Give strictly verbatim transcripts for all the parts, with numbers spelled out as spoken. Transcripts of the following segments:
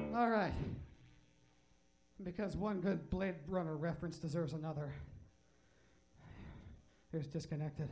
All right. Because one good Blade Runner reference deserves another. Here's Disconnected.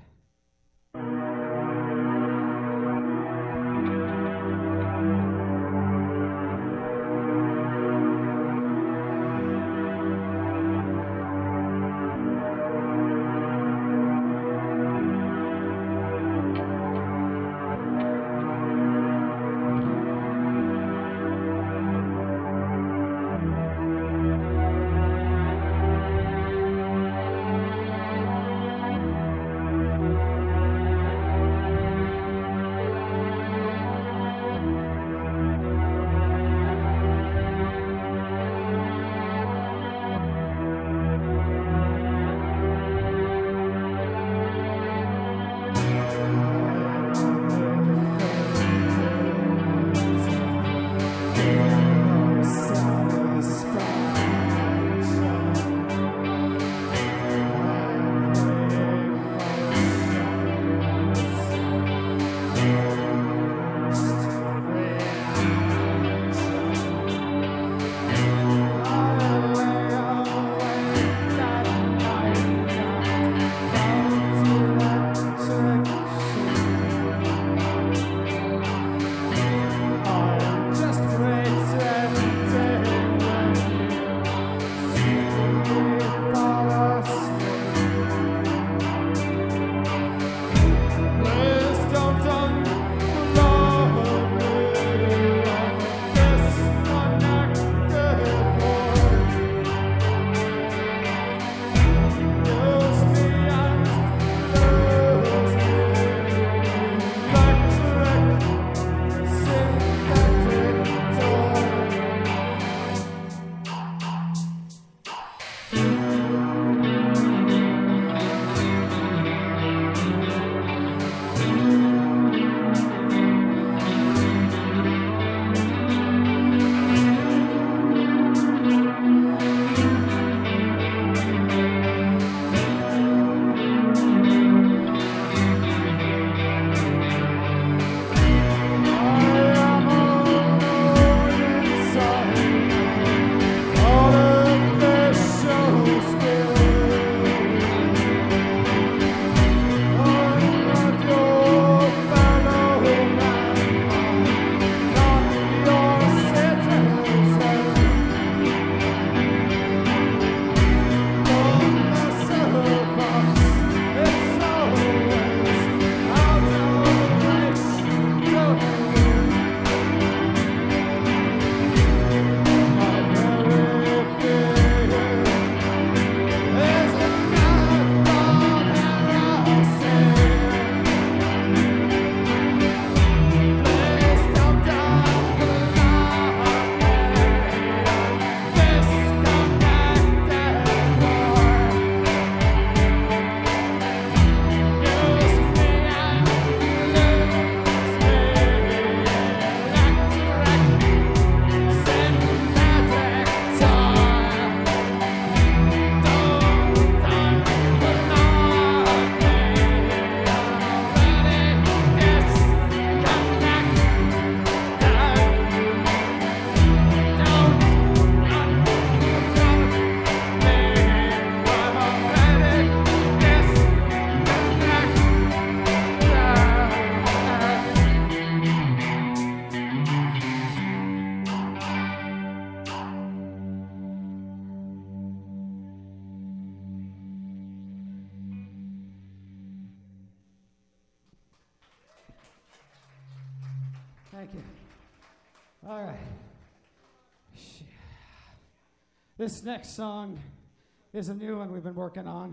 Thank you. All right. This next song is a new one we've been working on.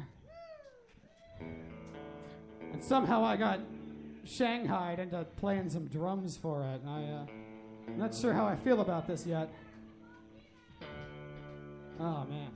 And somehow I got shanghaied into playing some drums for it. And I, uh, I'm not sure how I feel about this yet. Oh, man.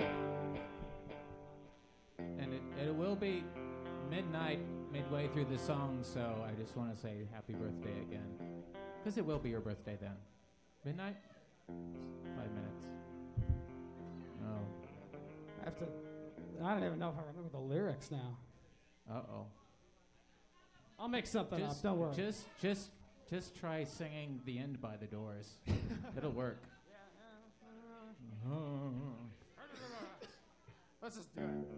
And it, it will be midnight midway through the song, so I just want to say happy birthday again. Because it will be your birthday then. Midnight? Five minutes. Oh. I have to... I don't even know if I remember the lyrics now. Uh-oh. I'll make something just, up, don't worry. Just, just, just try singing The End by The Doors. It'll work. let's just do it.